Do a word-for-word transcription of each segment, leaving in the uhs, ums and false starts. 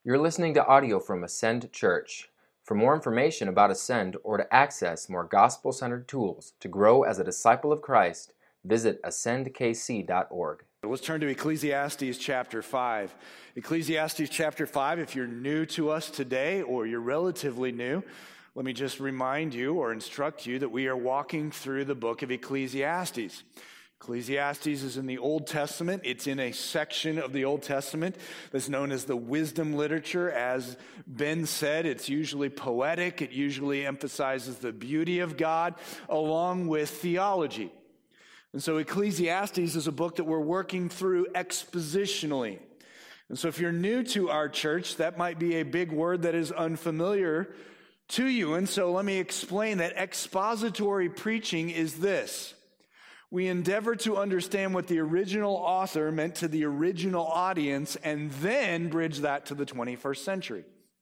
You're listening to audio from Ascend Church. For more information about Ascend or to access more gospel-centered tools to grow as a disciple of Christ, visit ascend k c dot org. Let's turn to Ecclesiastes chapter five. Ecclesiastes chapter five, if you're new to us today or you're relatively new, let me just remind you or instruct you that we are walking through the book of Ecclesiastes. Ecclesiastes is in the Old Testament. It's in a section of the Old Testament that's known as the wisdom literature. As Ben said, it's usually poetic. It usually emphasizes the beauty of God along with theology. And so Ecclesiastes is a book that we're working through expositionally. And so if you're new to our church, that might be a big word that is unfamiliar to you. And so let me explain that expository preaching is this. We endeavor to understand what the original author meant to the original audience and then bridge that to the twenty-first century.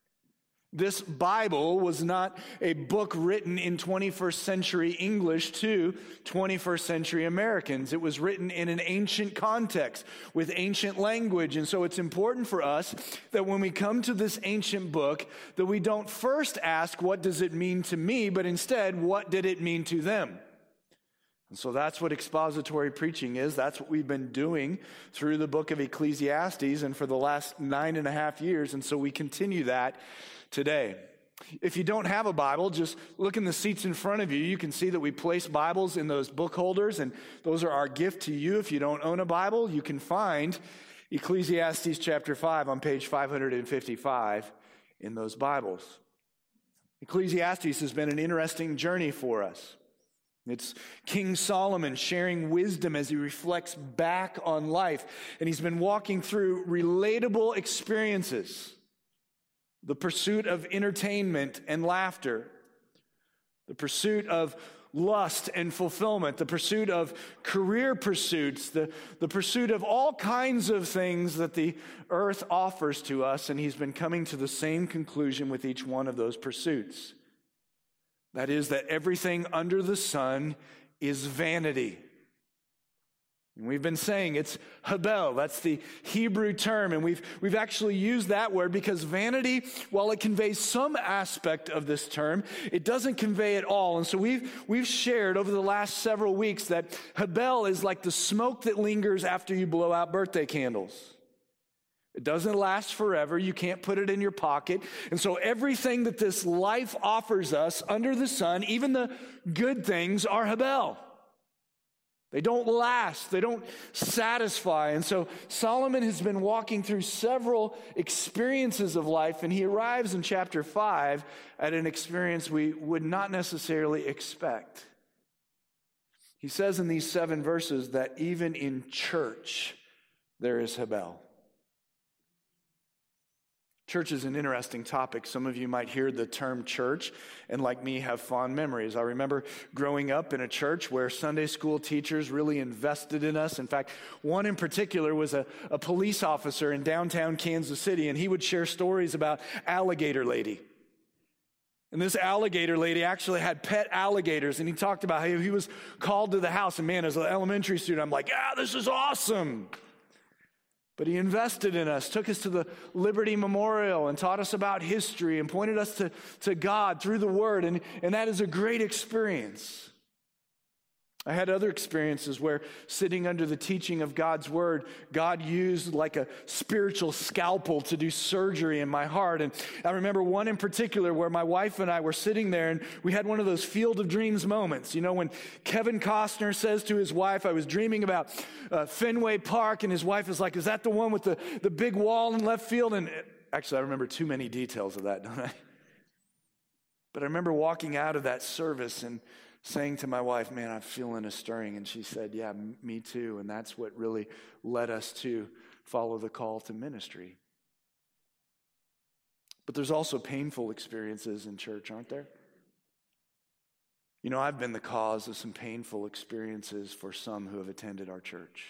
This Bible was not a book written in twenty-first century English to twenty-first century Americans. It was written in an ancient context with ancient language. And so it's important for us that when we come to this ancient book, that we don't first ask, what does it mean to me? But instead, what did it mean to them? And so that's what expository preaching is. That's what we've been doing through the book of Ecclesiastes and for the last nine and a half years. And so we continue that today. If you don't have a Bible, just look in the seats in front of you. You can see that we place Bibles in those book holders, and those are our gift to you. If you don't own a Bible, you can find Ecclesiastes chapter five on page five hundred fifty-five in those Bibles. Ecclesiastes has been an interesting journey for us. It's King Solomon sharing wisdom as he reflects back on life. And he's been walking through relatable experiences. The pursuit of entertainment and laughter. The pursuit of lust and fulfillment. The pursuit of career pursuits. The, the pursuit of all kinds of things that the earth offers to us. And he's been coming to the same conclusion with each one of those pursuits. That is, that everything under the sun is vanity. And we've been saying it's Habel. That's the Hebrew term. And we've, we've actually used that word because vanity, while it conveys some aspect of this term, it doesn't convey it all. And so we've, we've shared over the last several weeks that Habel is like the smoke that lingers after you blow out birthday candles. It doesn't last forever. You can't put it in your pocket. And so everything that this life offers us under the sun, even the good things, are Habel. They don't last. They don't satisfy. And so Solomon has been walking through several experiences of life, and he arrives in chapter five at an experience we would not necessarily expect. He says in these seven verses that even in church there is Habel. Church is an interesting topic. Some of you might hear the term church and, like me, have fond memories. I remember growing up in a church where Sunday school teachers really invested in us. In fact, one in particular was a, a police officer in downtown Kansas City, and he would share stories about Alligator Lady. And this alligator lady actually had pet alligators, and he talked about how he was called to the house. And man, as an elementary student, I'm like, yeah, this is awesome. But he invested in us, took us to the Liberty Memorial and taught us about history and pointed us to, to God through the Word. And, and that is a great experience. I had other experiences where sitting under the teaching of God's Word, God used like a spiritual scalpel to do surgery in my heart. And I remember one in particular where my wife and I were sitting there and we had one of those Field of Dreams moments. You know, when Kevin Costner says to his wife, I was dreaming about uh, Fenway Park, and his wife is like, is that the one with the, the big wall in left field? And it, actually, I remember too many details of that, don't I? But I remember walking out of that service and saying to my wife, man, I'm feeling a stirring. And she said, yeah, m- me too. And that's what really led us to follow the call to ministry. But there's also painful experiences in church, aren't there? You know, I've been the cause of some painful experiences for some who have attended our church.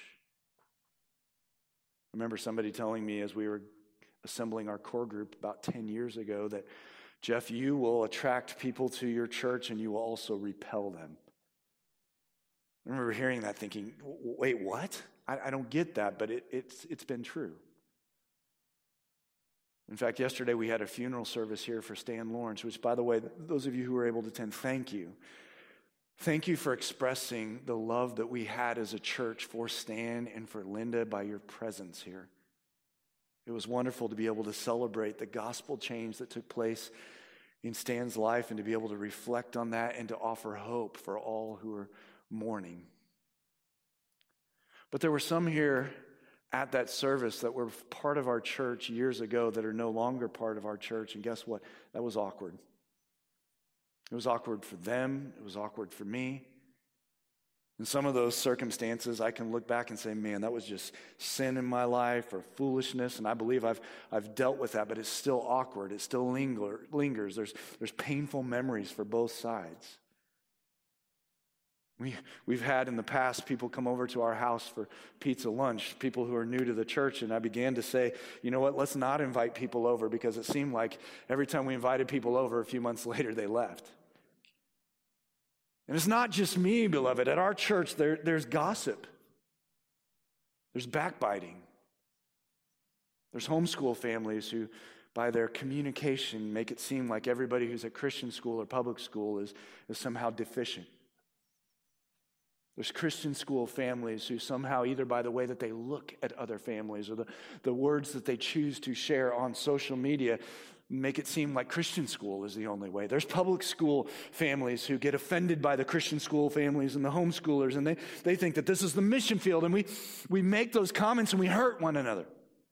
I remember somebody telling me as we were assembling our core group about ten years ago that, Jeff, you will attract people to your church and you will also repel them. I remember hearing that thinking, wait, what? I, I don't get that, but it, it's it's been true. In fact, yesterday we had a funeral service here for Stan Lawrence, which, by the way, those of you who were able to attend, thank you. Thank you for expressing the love that we had as a church for Stan and for Linda by your presence here. It was wonderful to be able to celebrate the gospel change that took place in Stan's life and to be able to reflect on that and to offer hope for all who are mourning. But there were some here at that service that were part of our church years ago that are no longer part of our church, and guess what? That was awkward. It was awkward for them. It was awkward for me. In some of those circumstances, I can look back and say, man, that was just sin in my life or foolishness, and I believe I've I've dealt with that, but it's still awkward. It still linger, lingers. There's, there's painful memories for both sides. We, we've had in the past people come over to our house for pizza lunch, people who are new to the church, and I began to say, you know what, let's not invite people over, because it seemed like every time we invited people over, a few months later they left. And it's not just me, beloved. At our church, there, there's gossip. There's backbiting. There's homeschool families who, by their communication, make it seem like everybody who's at Christian school or public school is, is somehow deficient. There's Christian school families who somehow, either by the way that they look at other families or the, the words that they choose to share on social media, make it seem like Christian school is the only way. There's public school families who get offended by the Christian school families and the homeschoolers, and they, they think that this is the mission field, and we, we make those comments and we hurt one another.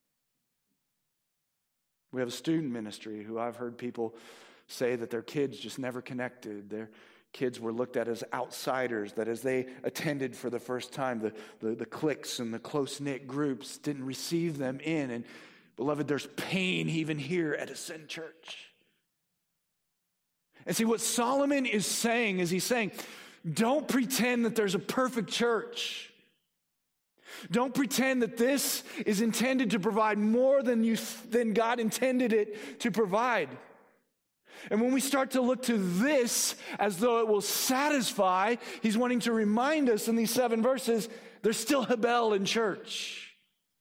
We have a student ministry who I've heard people say that their kids just never connected. Their kids were looked at as outsiders, that as they attended for the first time, the, the, the cliques and the close-knit groups didn't receive them in. And beloved, there's pain even here at Ascend Church. And see, what Solomon is saying is he's saying, don't pretend that there's a perfect church. Don't pretend that this is intended to provide more than you than God intended it to provide. And when we start to look to this as though it will satisfy, he's wanting to remind us in these seven verses, there's still Hebel in church.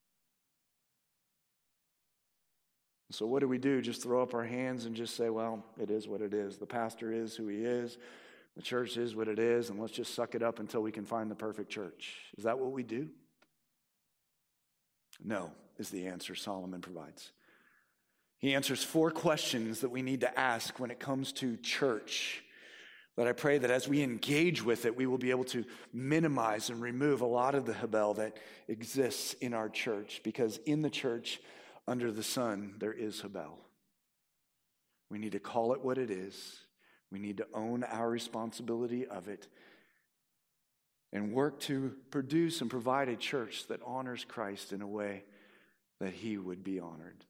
So what do we do? Just throw up our hands and just say, well, it is what it is. The pastor is who he is. The church is what it is. And let's just suck it up until we can find the perfect church. Is that what we do? No, is the answer Solomon provides. He answers four questions that we need to ask when it comes to church, that I pray that as we engage with it, we will be able to minimize and remove a lot of the Hebel that exists in our church, because in the church, under the sun, there is Hebel. We need to call it what it is. We need to own our responsibility of it and work to produce and provide a church that honors Christ in a way that he would be honored.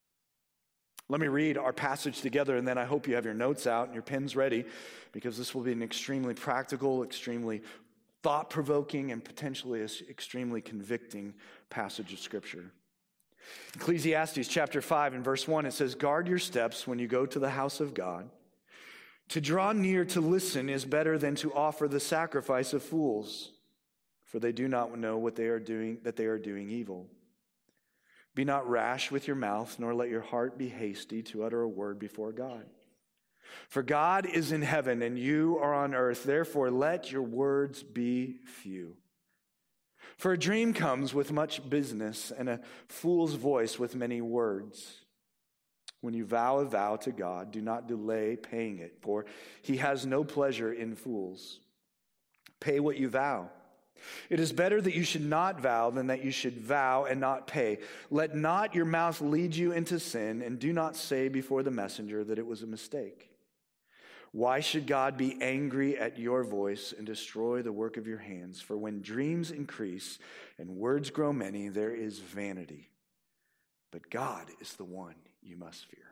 Let me read our passage together, and then I hope you have your notes out and your pens ready, because this will be an extremely practical, extremely thought-provoking, and potentially an extremely convicting passage of Scripture. Ecclesiastes chapter five and verse one, it says, "Guard your steps when you go to the house of God. To draw near to listen is better than to offer the sacrifice of fools, for they do not know what they are doing, that they are doing evil. Be not rash with your mouth, nor let your heart be hasty to utter a word before God. For God is in heaven, and you are on earth. Therefore, let your words be few. For a dream comes with much business, and a fool's voice with many words. When you vow a vow to God, do not delay paying it, for he has no pleasure in fools. Pay what you vow. It is better that you should not vow than that you should vow and not pay. Let not your mouth lead you into sin, and do not say before the messenger that it was a mistake. Why should God be angry at your voice and destroy the work of your hands? For when dreams increase and words grow many, there is vanity. But God is the one you must fear."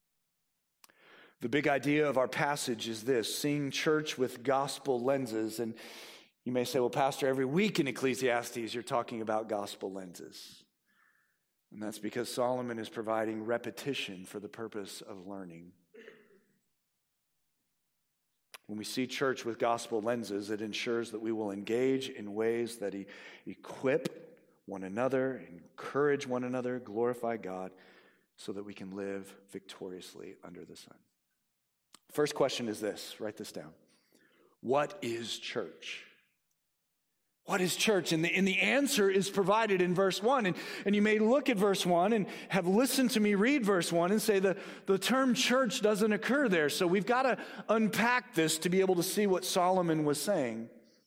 The big idea of our passage is this: seeing church with gospel lenses. And you may say, well, Pastor, every week in Ecclesiastes, you're talking about gospel lenses. And that's because Solomon is providing repetition for the purpose of learning. When we see church with gospel lenses, it ensures that we will engage in ways that equip one another, encourage one another, glorify God, so that we can live victoriously under the sun. First question is this, write this down. What is church? What is church? And the, and the answer is provided in verse one. And, and you may look at verse one and have listened to me read verse one and say the, the term church doesn't occur there. So we've got to unpack this to be able to see what Solomon was saying.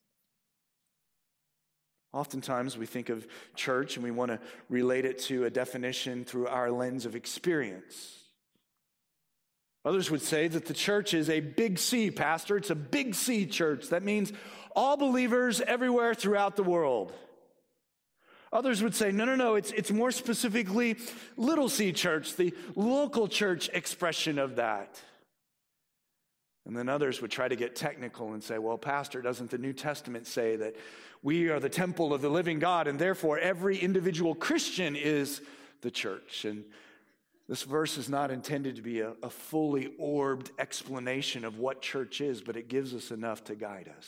Oftentimes we think of church and we want to relate it to a definition through our lens of experience. Others would say that the church is a big C, Pastor. It's a big C church. That means all believers everywhere throughout the world. Others would say, no, no, no, it's, it's more specifically little C church, the local church expression of that. And then others would try to get technical and say, well, Pastor, doesn't the New Testament say that we are the temple of the living God, and therefore every individual Christian is the church? And this verse is not intended to be a, a fully orbed explanation of what church is, but it gives us enough to guide us.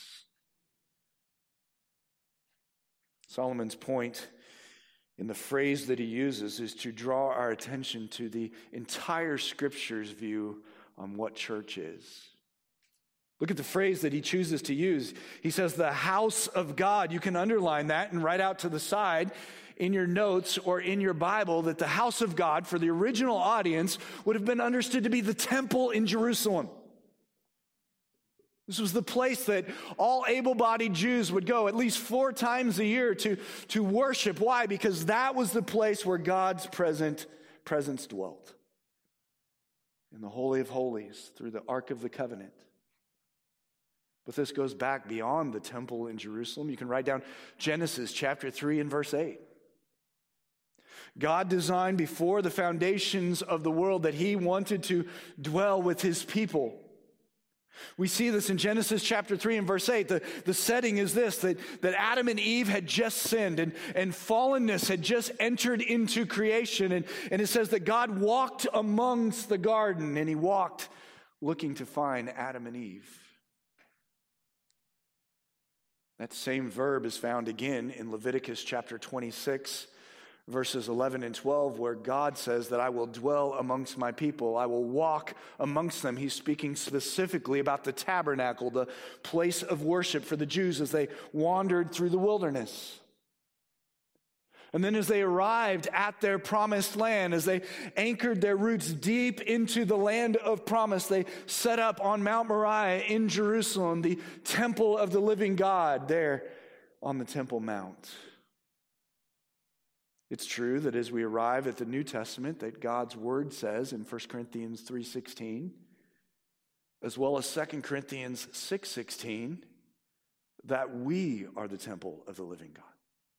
Solomon's point in the phrase that he uses is to draw our attention to the entire Scripture's view on what church is. Look at the phrase that he chooses to use. He says, the house of God. You can underline that and write out to the side in your notes or in your Bible that the house of God for the original audience would have been understood to be the temple in Jerusalem. This was the place that all able-bodied Jews would go at least four times a year to, to worship. Why? Because that was the place where God's present, presence dwelt. In the Holy of Holies, through the Ark of the Covenant. But this goes back beyond the temple in Jerusalem. You can write down Genesis chapter three and verse eight. God designed before the foundations of the world that he wanted to dwell with his people. We see this in Genesis chapter three and verse eight. The, the setting is this, that, that Adam and Eve had just sinned and, and fallenness had just entered into creation. And, and it says that God walked amongst the garden and he walked looking to find Adam and Eve. That same verb is found again in Leviticus chapter twenty-six, verses eleven and twelve, where God says that I will dwell amongst my people. I will walk amongst them. He's speaking specifically about the tabernacle, the place of worship for the Jews as they wandered through the wilderness. And then as they arrived at their promised land, as they anchored their roots deep into the land of promise, they set up on Mount Moriah in Jerusalem, the temple of the living God there on the Temple Mount. It's true that as we arrive at the New Testament, that God's word says in First Corinthians three sixteen, as well as Second Corinthians six sixteen, that we are the temple of the living God.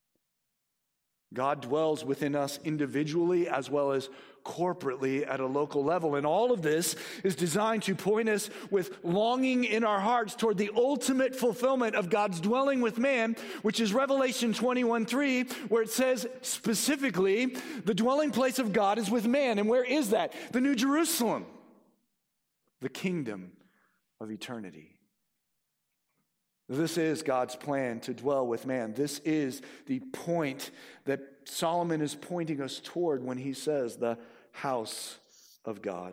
God dwells within us individually as well as corporately at a local level. And all of this is designed to point us with longing in our hearts toward the ultimate fulfillment of God's dwelling with man, which is Revelation twenty-one three, where it says specifically, the dwelling place of God is with man. And where is that? The New Jerusalem, the kingdom of eternity. This is God's plan to dwell with man. This is the point that Solomon is pointing us toward when he says the house of God.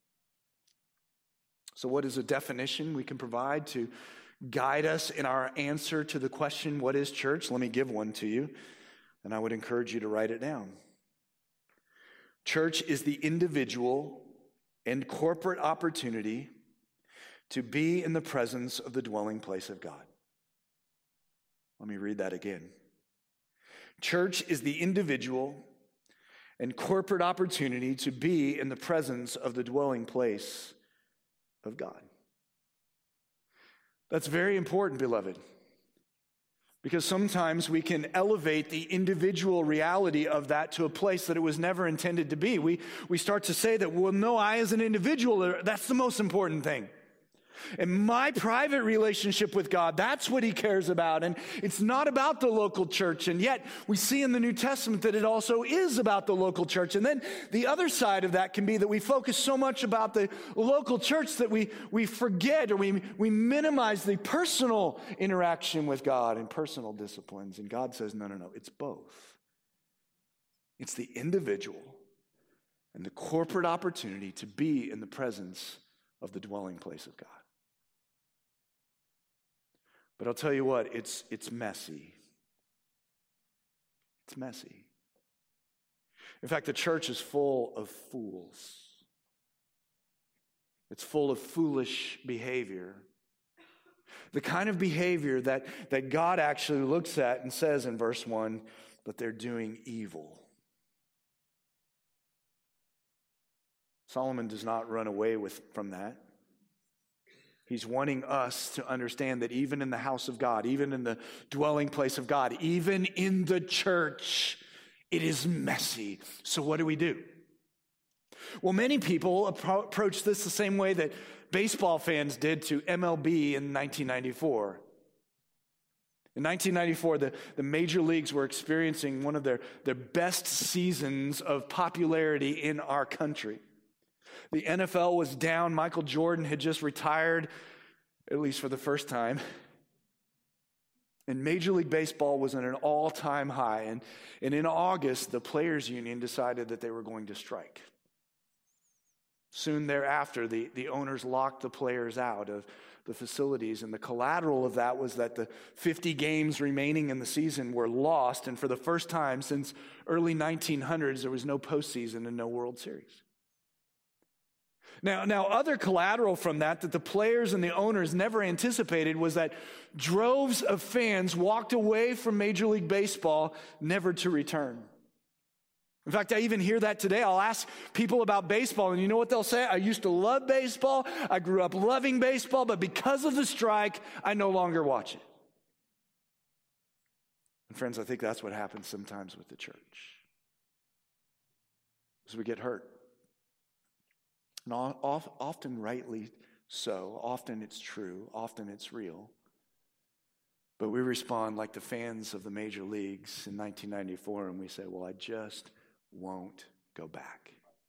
So what is a definition we can provide to guide us in our answer to the question, what is church? Let me give one to you, and I would encourage you to write it down. Church is the individual and corporate opportunity to be in the presence of the dwelling place of God. Let me read that again. Church is the individual and corporate opportunity to be in the presence of the dwelling place of God. That's very important, beloved, because sometimes we can elevate the individual reality of that to a place that it was never intended to be. We, we start to say that, well, no, I as an individual, that's the most important thing. And my private relationship with God, that's what he cares about. And it's not about the local church. And yet we see in the New Testament that it also is about the local church. And then the other side of that can be that we focus so much about the local church that we, we forget or we, we minimize the personal interaction with God and personal disciplines. And God says, no, no, no, it's both. It's the individual and the corporate opportunity to be in the presence of the dwelling place of God. But I'll tell you what, it's, it's messy. It's messy. In fact, the church is full of fools. It's full of foolish behavior. The kind of behavior that, that God actually looks at and says in verse one, that they're doing evil. Solomon does not run away with from that. He's wanting us to understand that even in the house of God, even in the dwelling place of God, even in the church, it is messy. So what do we do? Well, many people appro- approach this the same way that baseball fans did to M L B in nineteen ninety-four. In nineteen ninety-four, the, the major leagues were experiencing one of their, their best seasons of popularity in our country. The N F L was down. Michael Jordan had just retired, at least for the first time. And Major League Baseball was at an all-time high. And, and in August, the Players Union decided that they were going to strike. Soon thereafter, the, the owners locked the players out of the facilities, and the collateral of that was that the fifty games remaining in the season were lost, and for the first time since early nineteen hundreds, there was no postseason and no World Series. Now, now, other collateral from that that the players and the owners never anticipated was that droves of fans walked away from Major League Baseball, never to return. In fact, I even hear that today. I'll ask people about baseball, and you know what they'll say? I used to love baseball. I grew up loving baseball, but because of the strike, I no longer watch it. And friends, I think that's what happens sometimes with the church. As we get hurt. And often rightly so. Often it's true. Often it's real. But we respond like the fans of the major leagues in nineteen ninety-four, and we say, well, I just won't go back.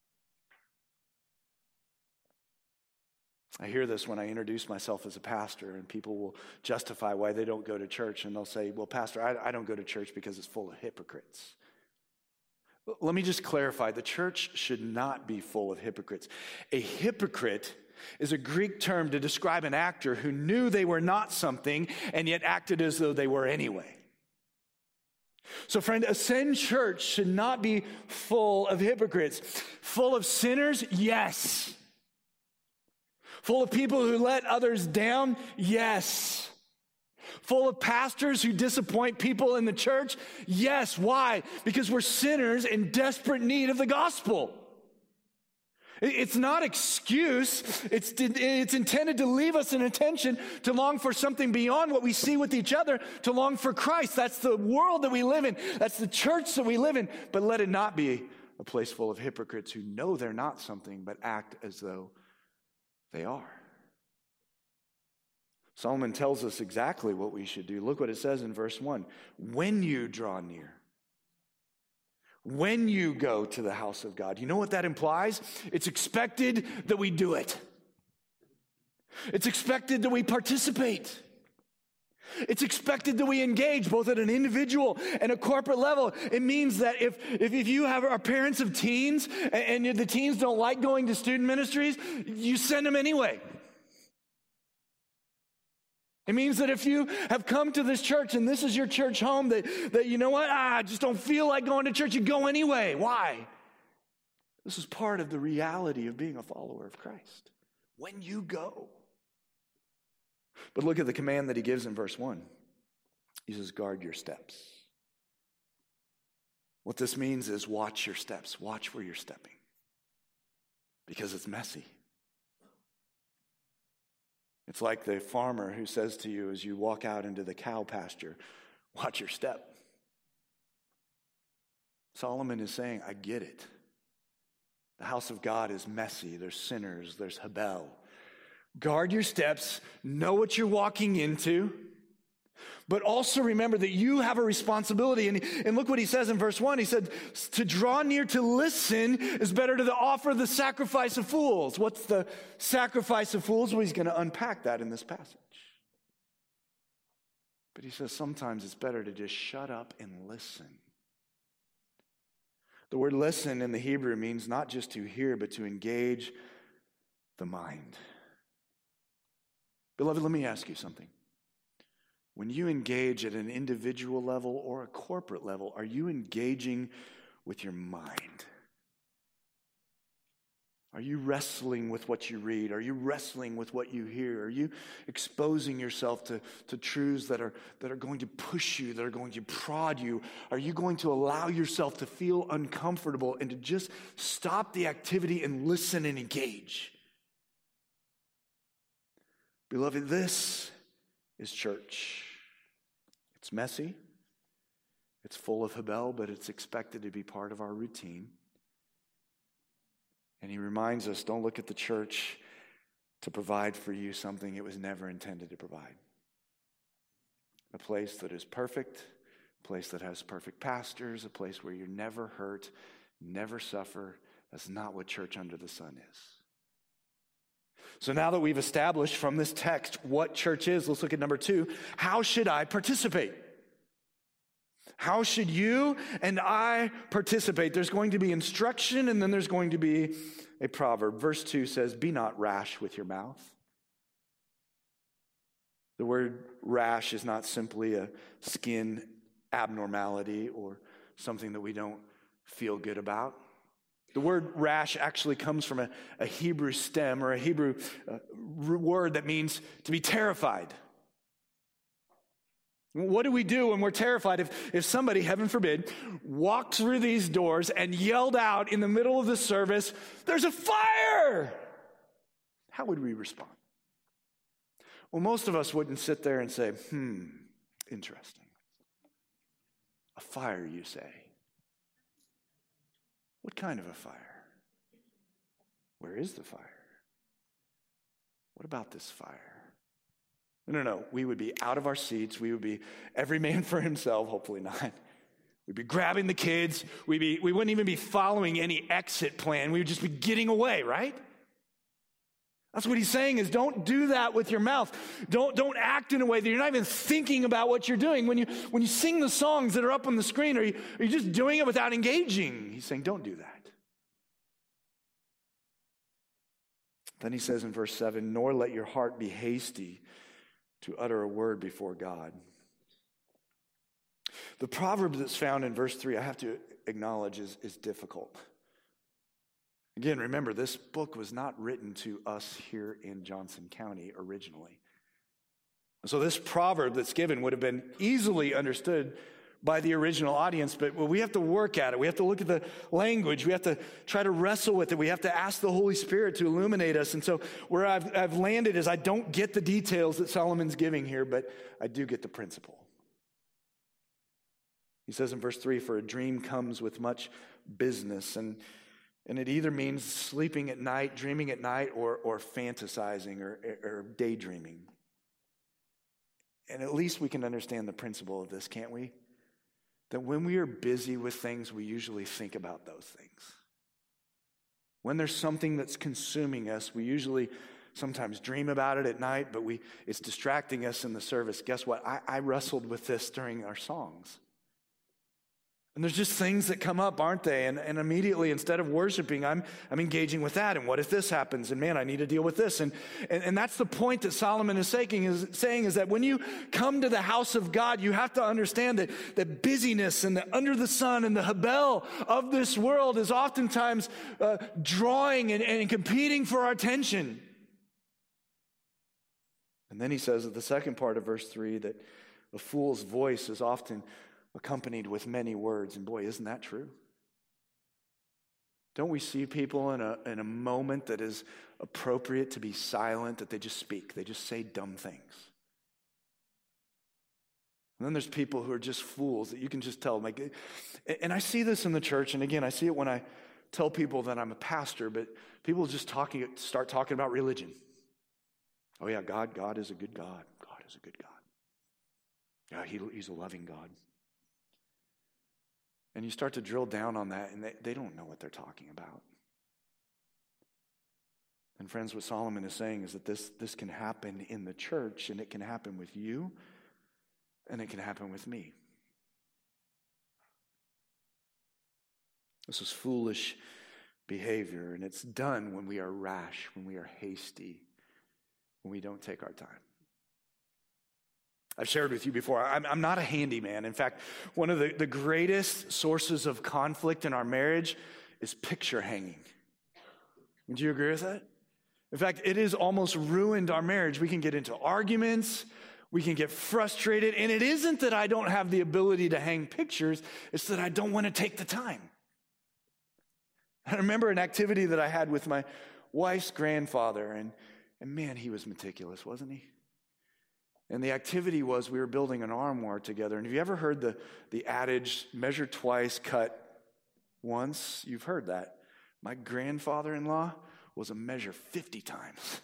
I hear this when I introduce myself as a pastor, and people will justify why they don't go to church, and they'll say, well, Pastor, I, I don't go to church because it's full of hypocrites. Let me just clarify, the church should not be full of hypocrites. A hypocrite is a Greek term to describe an actor who knew they were not something and yet acted as though they were anyway. So friend, Ascend Church should not be full of hypocrites. Full of sinners? Yes. Full of people who let others down? Yes. Full of pastors who disappoint people in the church? Yes. Why? Because we're sinners in desperate need of the gospel. It's not excuse. It's, it's intended to leave us an attention to long for something beyond what we see with each other, to long for Christ. That's the world that we live in. That's the church that we live in. But let it not be a place full of hypocrites who know they're not something, but act as though they are. Solomon tells us exactly what we should do. Look what it says in verse one. When you draw near, when you go to the house of God. You know what that implies? It's expected that we do it. It's expected that we participate. It's expected that we engage both at an individual and a corporate level. It means that if, if, if you have are parents of teens and, and the teens don't like going to student ministries, you send them anyway. It means that if you have come to this church and this is your church home, that, that you know what, ah, I just don't feel like going to church, you go anyway. Why? This is part of the reality of being a follower of Christ. When you go. But look at the command that he gives in verse one. He says, guard your steps. What this means is watch your steps. Watch where you're stepping. Because it's messy. It's like the farmer who says to you as you walk out into the cow pasture, watch your step. Solomon is saying, I get it. The house of God is messy. There's sinners. There's Habel. Guard your steps. Know what you're walking into. But also remember that you have a responsibility. And, and look what he says in verse one. He said, to draw near to listen is better to offer the sacrifice of fools. What's the sacrifice of fools? Well, he's going to unpack that in this passage. But he says sometimes it's better to just shut up and listen. The word listen in the Hebrew means not just to hear, but to engage the mind. Beloved, let me ask you something. When you engage at an individual level or a corporate level, are you engaging with your mind? Are you wrestling with what you read? Are you wrestling with what you hear? Are you exposing yourself to, to truths that are, that are going to push you, that are going to prod you? Are you going to allow yourself to feel uncomfortable and to just stop the activity and listen and engage? Beloved, this is church. It's messy. It's full of Habel, but it's expected to be part of our routine. And he reminds us, don't look at the church to provide for you something it was never intended to provide. A place that is perfect, a place that has perfect pastors, a place where you're never hurt, never suffer. That's not what church under the sun is. So now that we've established from this text what church is, let's look at number two. How should I participate? How should you and I participate? There's going to be instruction, and then there's going to be a proverb. Verse two says, be not rash with your mouth. The word rash is not simply a skin abnormality or something that we don't feel good about. The word rash actually comes from a, a Hebrew stem or a Hebrew uh, word that means to be terrified. What do we do when we're terrified? If, if somebody, heaven forbid, walked through these doors and yelled out in the middle of the service, there's a fire! How would we respond? Well, most of us wouldn't sit there and say, hmm, interesting. A fire, you say? What kind of a fire? Where is the fire? What about this fire? No, no, no. We would be out of our seats. We would be every man for himself. Hopefully not. We'd be grabbing the kids. We'd be, we wouldn't even be following any exit plan. We would just be getting away, right? That's what he's saying is don't do that with your mouth. Don't, don't act in a way that you're not even thinking about what you're doing. When you, when you sing the songs that are up on the screen, are you, are you just doing it without engaging? He's saying don't do that. Then he says in verse seven, nor let your heart be hasty to utter a word before God. The proverb that's found in verse three, I have to acknowledge, is, is difficult. Again, remember, this book was not written to us here in Johnson County originally. So this proverb that's given would have been easily understood by the original audience, but we have to work at it. We have to look at the language. We have to try to wrestle with it. We have to ask the Holy Spirit to illuminate us. And so where I've, I've landed is I don't get the details that Solomon's giving here, but I do get the principle. He says in verse three, for a dream comes with much business, and And it either means sleeping at night, dreaming at night, or, or fantasizing or, or daydreaming. And at least we can understand the principle of this, can't we? That when we are busy with things, we usually think about those things. When there's something that's consuming us, we usually sometimes dream about it at night, but we it's distracting us in the service. Guess what? I, I wrestled with this during our songs. And there's just things that come up, aren't they? And, and immediately, instead of worshiping, I'm, I'm engaging with that. And what if this happens? And man, I need to deal with this. And, and, and that's the point that Solomon is saying is, saying is that when you come to the house of God, you have to understand that the busyness and the under the sun and the habel of this world is oftentimes uh, drawing and, and competing for our attention. And then he says at the second part of verse three that a fool's voice is often accompanied with many words. And boy, isn't that true? Don't we see people in a, in a moment that is appropriate to be silent, that they just speak, they just say dumb things? And then there's people who are just fools that you can just tell. Like, and I see this in the church, and again, I see it when I tell people that I'm a pastor, but people just talking, start talking about religion. Oh yeah, God, God is a good God. God is a good God. Yeah, he, he's a loving God. And you start to drill down on that, and they, they don't know what they're talking about. And friends, what Solomon is saying is that this, this can happen in the church, and it can happen with you, and it can happen with me. This is foolish behavior, and it's done when we are rash, when we are hasty, when we don't take our time. I've shared with you before, I'm, I'm not a handyman. In fact, one of the, the greatest sources of conflict in our marriage is picture hanging. Would you agree with that? In fact, it has almost ruined our marriage. We can get into arguments, we can get frustrated, and it isn't that I don't have the ability to hang pictures, it's that I don't want to take the time. I remember an activity that I had with my wife's grandfather, and, and man, he was meticulous, wasn't he? And the activity was we were building an armoire together. And have you ever heard the, the adage, measure twice, cut once? You've heard that. My grandfather-in-law was a measure fifty times.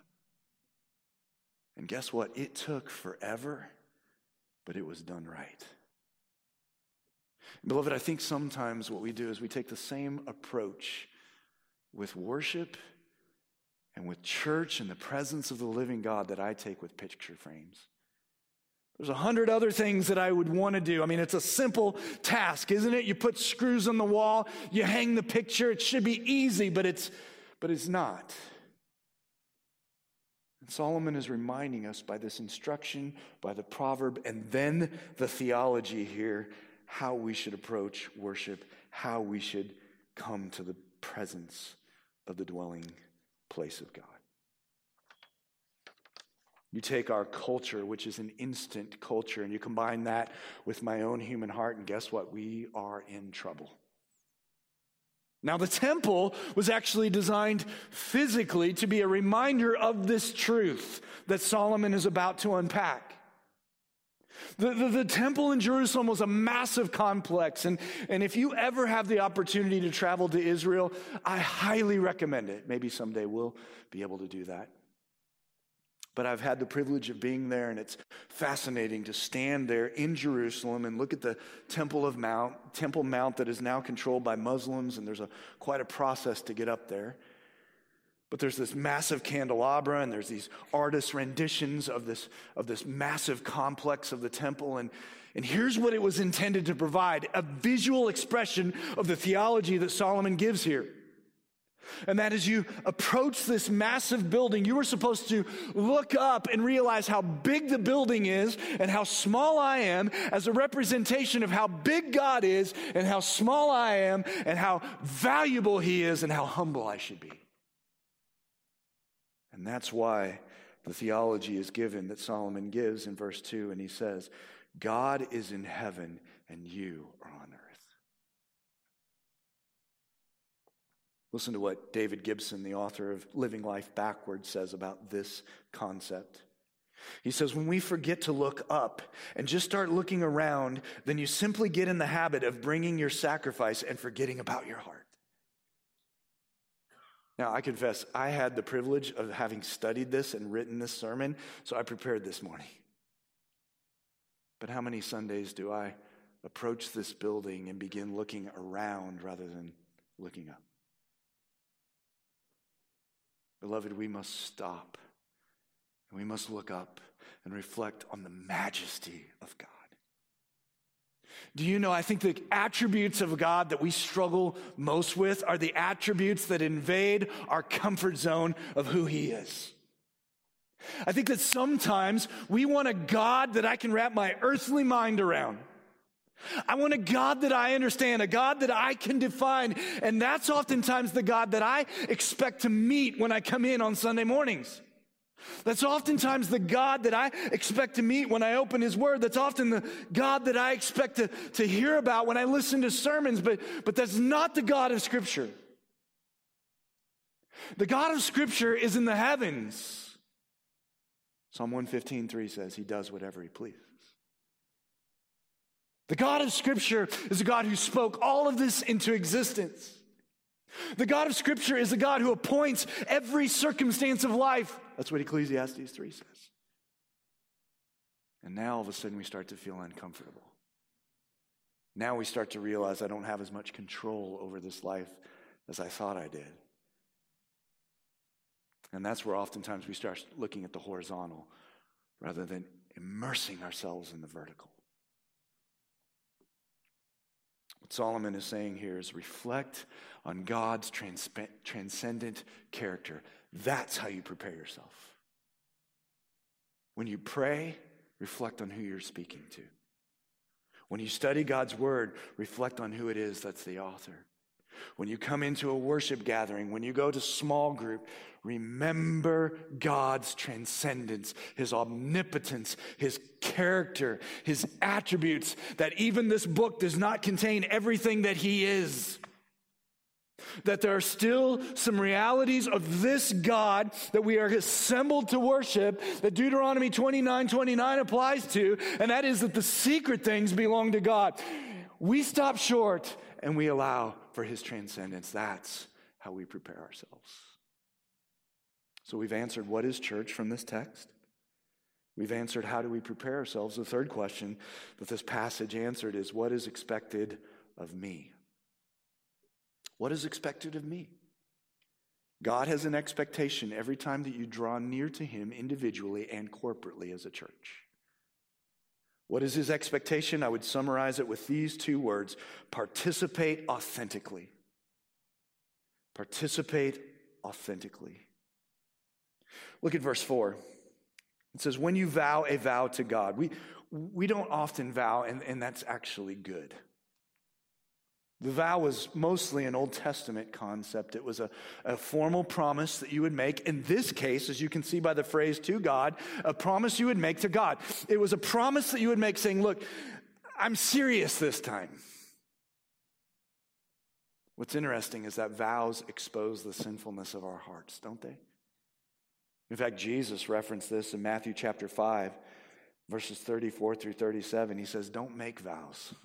And guess what? It took forever, but it was done right. Beloved, I think sometimes what we do is we take the same approach with worship and with church and the presence of the living God that I take with picture frames. There's a hundred other things that I would want to do. I mean, it's a simple task, isn't it? You put screws on the wall, you hang the picture. It should be easy, but it's, but it's not. And Solomon is reminding us by this instruction, by the proverb, and then the theology here, how we should approach worship, how we should come to the presence of the dwelling place of God. You take our culture, which is an instant culture, and you combine that with my own human heart, and guess what? We are in trouble. Now, the temple was actually designed physically to be a reminder of this truth that Solomon is about to unpack. The, the, the temple in Jerusalem was a massive complex, and, and if you ever have the opportunity to travel to Israel, I highly recommend it. Maybe someday we'll be able to do that. But I've had the privilege of being there, and it's fascinating to stand there in Jerusalem and look at the Temple of Mount, Temple Mount that is now controlled by Muslims, and there's a quite a process to get up there. But there's this massive candelabra, and there's these artist renditions of this, of this massive complex of the temple. And, and here's what it was intended to provide, a visual expression of the theology that Solomon gives here. And that as you approach this massive building, you were supposed to look up and realize how big the building is and how small I am as a representation of how big God is and how small I am and how valuable He is and how humble I should be. And that's why the theology is given that Solomon gives in verse two, and he says, God is in heaven and you are on earth. Listen to what David Gibson, the author of Living Life Backwards, says about this concept. He says, when we forget to look up and just start looking around, then you simply get in the habit of bringing your sacrifice and forgetting about your heart. Now, I confess, I had the privilege of having studied this and written this sermon, so I prepared this morning. But how many Sundays do I approach this building and begin looking around rather than looking up? Beloved, we must stop, and we must look up and reflect on the majesty of God. Do you know, I think the attributes of God that we struggle most with are the attributes that invade our comfort zone of who He is. I think that sometimes we want a God that I can wrap my earthly mind around. I want a God that I understand, a God that I can define, and that's oftentimes the God that I expect to meet when I come in on Sunday mornings. That's oftentimes the God that I expect to meet when I open His Word. That's often the God that I expect to, to hear about when I listen to sermons, but, but that's not the God of Scripture. The God of Scripture is in the heavens. Psalm one fifteen, three says He does whatever He pleases. The God of Scripture is a God who spoke all of this into existence. The God of Scripture is a God who appoints every circumstance of life. That's what Ecclesiastes three says. And now all of a sudden we start to feel uncomfortable. Now we start to realize I don't have as much control over this life as I thought I did. And that's where oftentimes we start looking at the horizontal rather than immersing ourselves in the vertical. Well, What Solomon is saying here is reflect on God's trans- transcendent character. That's how you prepare yourself. When you pray, reflect on who you're speaking to. When you study God's word, reflect on who it is that's the author. When you come into a worship gathering, when you go to small group, remember God's transcendence, his omnipotence, his character, his attributes, that even this book does not contain everything that he is. That there are still some realities of this God that we are assembled to worship, that Deuteronomy twenty-nine twenty-nine applies to, and that is that the secret things belong to God. We stop short and we allow for his transcendence. That's how we prepare ourselves. So we've answered what is church from this text. We've answered how do we prepare ourselves. The third question that this passage answered is what is expected of me? What is expected of me? God has an expectation every time that you draw near to him individually and corporately as a church. What is his expectation? I would summarize it with these two words: participate authentically. Participate authentically. Look at verse four. It says, when you vow a vow to God. We, we don't often vow, and, and that's actually good. The vow was mostly an Old Testament concept. It was a, a formal promise that you would make. In this case, as you can see by the phrase to God, a promise you would make to God. It was a promise that you would make saying, look, I'm serious this time. What's interesting is that vows expose the sinfulness of our hearts, don't they? In fact, Jesus referenced this in Matthew chapter five, verses thirty-four through thirty-seven. He says, don't make vows.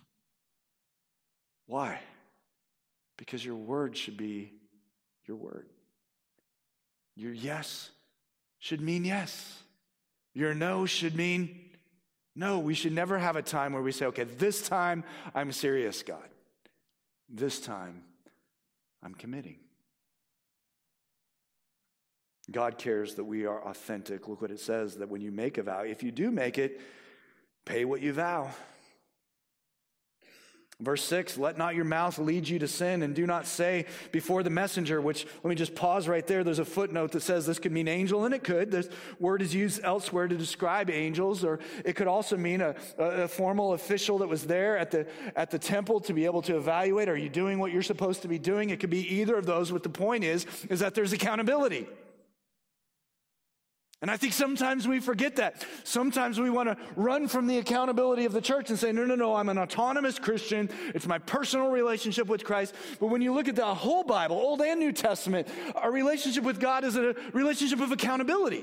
Why? Because your word should be your word. Your yes should mean yes. Your no should mean no. We should never have a time where we say, okay, this time I'm serious, God. This time I'm committing. God cares that we are authentic. Look what it says, that when you make a vow, if you do make it, pay what you vow. Verse six, let not your mouth lead you to sin, and do not say before the messenger, which, let me just pause right there. There's a footnote that says this could mean angel, and it could. This word is used elsewhere to describe angels, or it could also mean a, a formal official that was there at the, at the temple to be able to evaluate, are you doing what you're supposed to be doing? It could be either of those, but the point is, is that there's accountability. And I think sometimes we forget that. Sometimes we want to run from the accountability of the church and say, no, no, no, I'm an autonomous Christian. It's my personal relationship with Christ. But when you look at the whole Bible, Old and New Testament, our relationship with God is a relationship of accountability.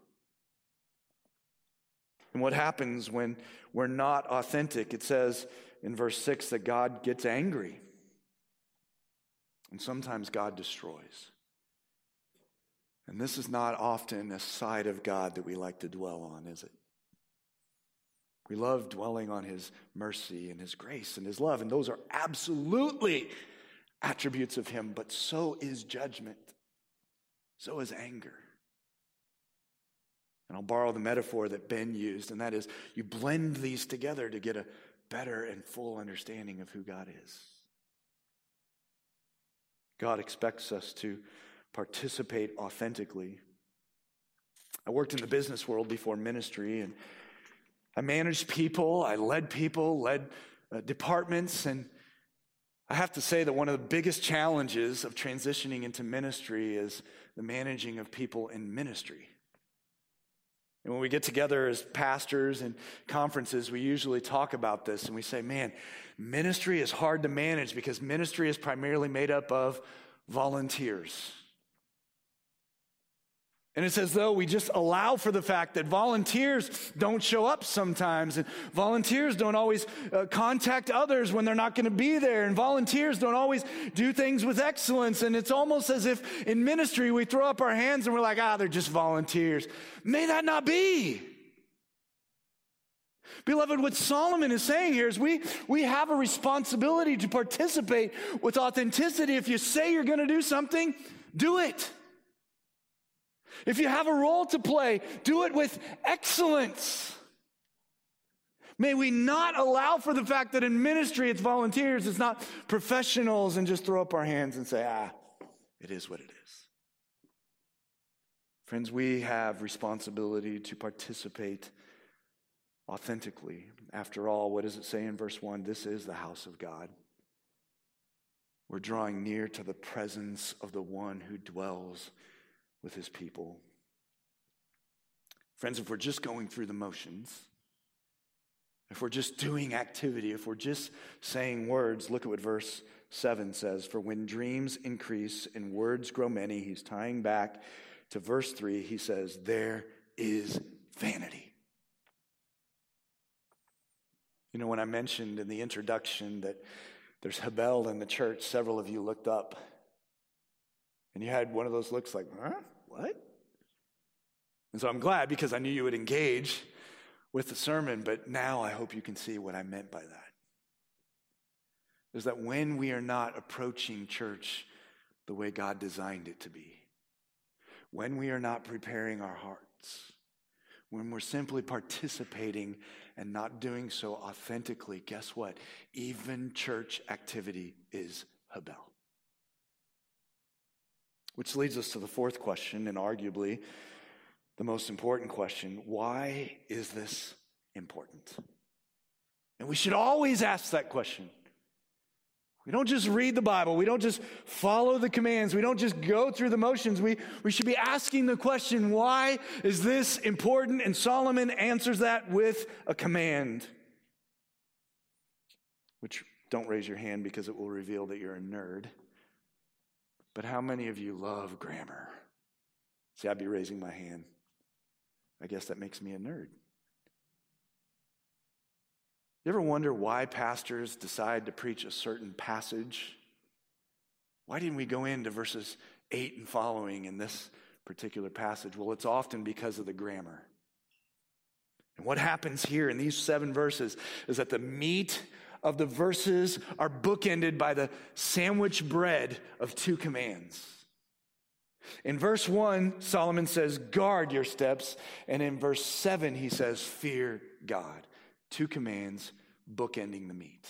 And what happens when we're not authentic? It says in verse six that God gets angry. And sometimes God destroys. And this is not often a side of God that we like to dwell on, is it? We love dwelling on his mercy and his grace and his love, and those are absolutely attributes of him, but so is judgment. So is anger. And I'll borrow the metaphor that Ben used, and that is you blend these together to get a better and full understanding of who God is. God expects us to participate authentically. I worked in the business world before ministry, and I managed people, I led people, led uh, departments, and I have to say that one of the biggest challenges of transitioning into ministry is the managing of people in ministry. And when we get together as pastors and conferences, we usually talk about this, and we say, man, ministry is hard to manage because ministry is primarily made up of volunteers. And it's as though we just allow for the fact that volunteers don't show up sometimes, and volunteers don't always uh, contact others when they're not going to be there, and volunteers don't always do things with excellence, and it's almost as if in ministry we throw up our hands and we're like, ah, they're just volunteers. May that not be. Beloved, what Solomon is saying here is we, we have a responsibility to participate with authenticity. If you say you're going to do something, do it. If you have a role to play, do it with excellence. May we not allow for the fact that in ministry it's volunteers, it's not professionals, and just throw up our hands and say, ah, it is what it is. Friends, we have responsibility to participate authentically. After all, what does it say in verse one? This is the house of God. We're drawing near to the presence of the one who dwells with his people. Friends, if we're just going through the motions, if we're just doing activity, if we're just saying words, look at what verse seven says. For when dreams increase and words grow many, he's tying back to verse three, he says, there is vanity. You know, when I mentioned in the introduction that there's Hebel in the church, several of you looked up. And you had one of those looks like, huh? What? And so I'm glad because I knew you would engage with the sermon, but now I hope you can see what I meant by that. Is that when we are not approaching church the way God designed it to be, when we are not preparing our hearts, when we're simply participating and not doing so authentically, guess what? Even church activity is Hebel. Which leads us to the fourth question, and arguably the most important question. Why is this important? And we should always ask that question. We don't just read the Bible. We don't just follow the commands. We don't just go through the motions. We, we should be asking the question, why is this important? And Solomon answers that with a command. Which, don't raise your hand because it will reveal that you're a nerd. But how many of you love grammar? See, I'd be raising my hand. I guess that makes me a nerd. You ever wonder why pastors decide to preach a certain passage? Why didn't we go into verses eight and following in this particular passage? Well, it's often because of the grammar. And what happens here in these seven verses is that the meat of the verses are bookended by the sandwich bread of two commands. In verse one, Solomon says, guard your steps. And in verse seven, he says, fear God. Two commands bookending the meat.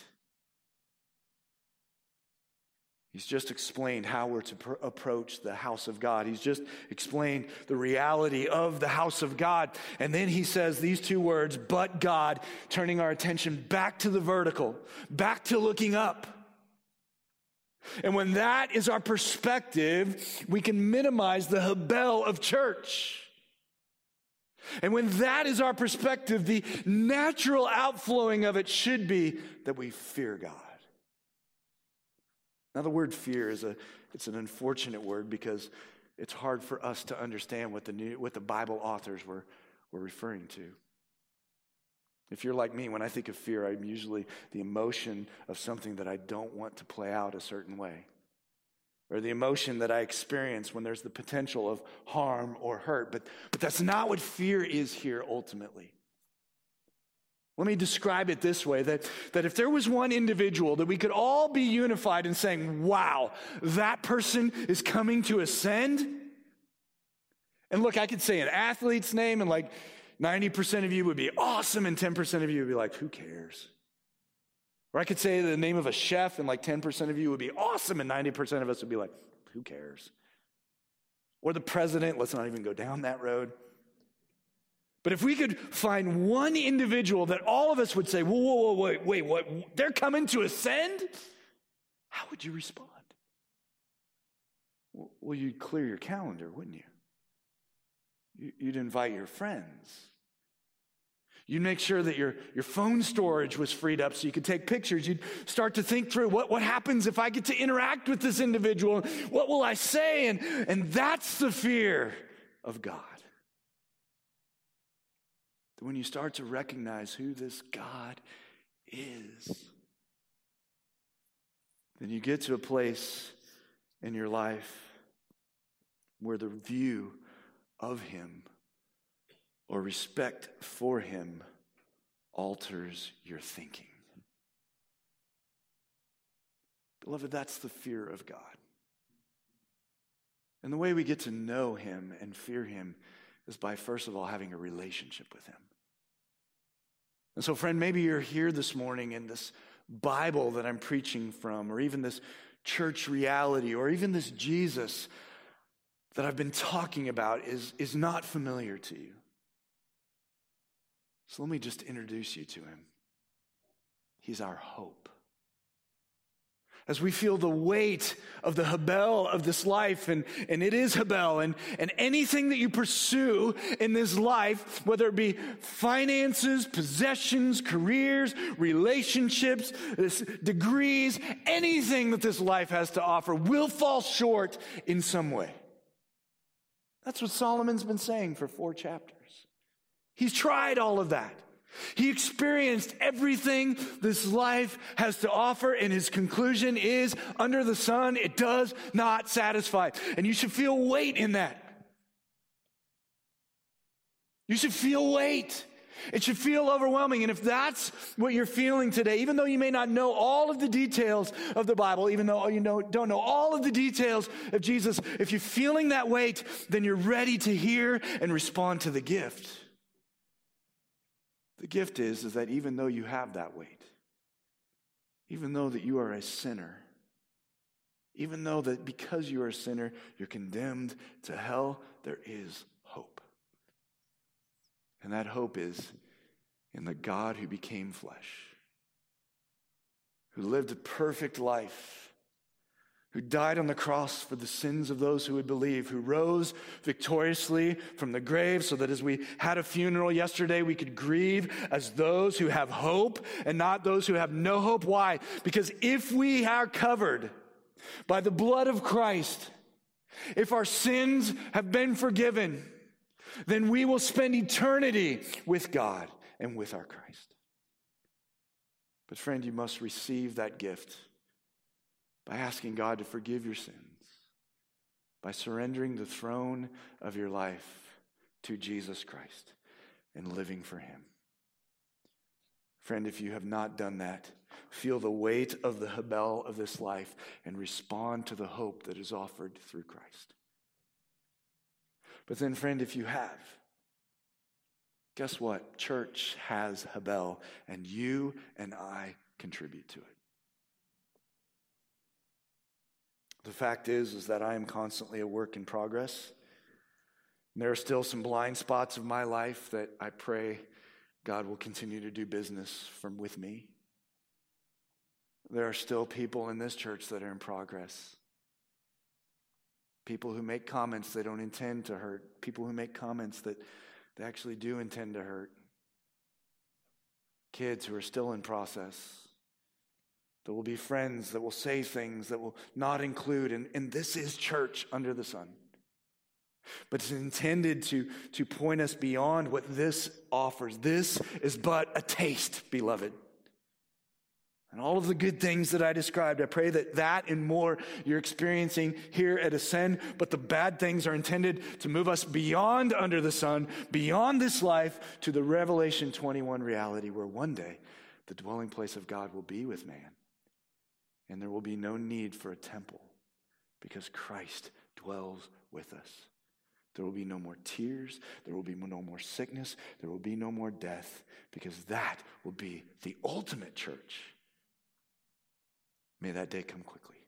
He's just explained how we're to pr- approach the house of God. He's just explained the reality of the house of God. And then he says these two words, but God, turning our attention back to the vertical, back to looking up. And when that is our perspective, we can minimize the Hebel of church. And when that is our perspective, the natural outflowing of it should be that we fear God. Now, the word fear is a it's an unfortunate word because it's hard for us to understand what the new what the Bible authors were, were referring to. If you're like me, when I think of fear, I'm usually the emotion of something that I don't want to play out a certain way. Or the emotion that I experience when there's the potential of harm or hurt. But, but that's not what fear is here ultimately. Let me describe it this way, that, that if there was one individual that we could all be unified in saying, wow, that person is coming to ascend. And look, I could say an athlete's name and like ninety percent of you would be awesome and ten percent of you would be like, who cares? Or I could say the name of a chef and like ten percent of you would be awesome and ninety percent of us would be like, who cares? Or the president, let's not even go down that road. But if we could find one individual that all of us would say, whoa, whoa, whoa, wait, wait, what? They're coming to ascend? How would you respond? Well, you'd clear your calendar, wouldn't you? You'd invite your friends. You'd make sure that your, your phone storage was freed up so you could take pictures. You'd start to think through what, what happens if I get to interact with this individual? What will I say? And, and that's the fear of God. When you start to recognize who this God is, then you get to a place in your life where the view of him or respect for him alters your thinking. Beloved, that's the fear of God. And the way we get to know him and fear him is by, first of all, having a relationship with him. And so, friend, maybe you're here this morning and this Bible that I'm preaching from, or even this church reality, or even this Jesus that I've been talking about is, is not familiar to you. So let me just introduce you to him. He's our hope. As we feel the weight of the Habel of this life, and, and it is Habel, and, and anything that you pursue in this life, whether it be finances, possessions, careers, relationships, degrees, anything that this life has to offer will fall short in some way. That's what Solomon's been saying for four chapters. He's tried all of that. He experienced everything this life has to offer, and his conclusion is, under the sun, it does not satisfy. And you should feel weight in that. You should feel weight. It should feel overwhelming. And if that's what you're feeling today, even though you may not know all of the details of the Bible, even though you know, don't know all of the details of Jesus, if you're feeling that weight, then you're ready to hear and respond to the gift. The gift is, is that even though you have that weight, even though that you are a sinner, even though that because you are a sinner, you're condemned to hell, there is hope. And that hope is in the God who became flesh, who lived a perfect life, who died on the cross for the sins of those who would believe, who rose victoriously from the grave so that as we had a funeral yesterday, we could grieve as those who have hope and not those who have no hope. Why? Because if we are covered by the blood of Christ, if our sins have been forgiven, then we will spend eternity with God and with our Christ. But friend, you must receive that gift by asking God to forgive your sins, by surrendering the throne of your life to Jesus Christ and living for him. Friend, if you have not done that, feel the weight of the Habel of this life and respond to the hope that is offered through Christ. But then, friend, if you have, guess what? Church has Habel, and you and I contribute to it. The fact is, is that I am constantly a work in progress. And there are still some blind spots of my life that I pray God will continue to do business from with me. There are still people in this church that are in progress. People who make comments they don't intend to hurt. People who make comments that they actually do intend to hurt. Kids who are still in process. There will be friends that will say things that will not include, and, and this is church under the sun. But it's intended to, to point us beyond what this offers. This is but a taste, beloved. And all of the good things that I described, I pray that that and more you're experiencing here at Ascend, but the bad things are intended to move us beyond under the sun, beyond this life, to the Revelation twenty-one reality where one day the dwelling place of God will be with man. And there will be no need for a temple because Christ dwells with us. There will be no more tears. There will be no more sickness. There will be no more death because that will be the ultimate church. May that day come quickly.